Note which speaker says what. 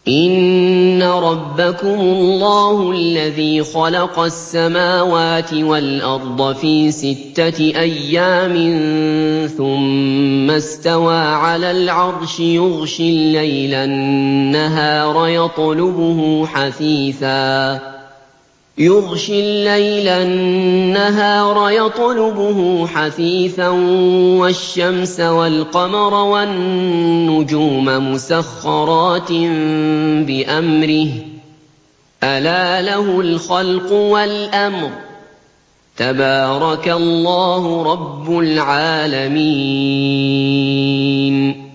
Speaker 1: إِنَّ رَبَّكُمُ اللَّهُ الَّذِي خَلَقَ السَّمَاوَاتِ وَالْأَرْضَ فِي 6 أَيَّامٍ ثُمَّ اسْتَوَىٰ عَلَى الْعَرْشِ يُغْشِي اللَّيْلَ النَّهَارَ يَطْلُبُهُ حَثِيثًا وَالشَّمْسَ وَالْقَمَرَ وَالنُّجُومَ مُسَخَّرَاتٍ بِأَمْرِهِ ۗ أَلَا لَهُ الْخَلْقُ وَالْأَمْرُ ۗ تَبَارَكَ اللَّهُ رَبُّ الْعَالَمِينَ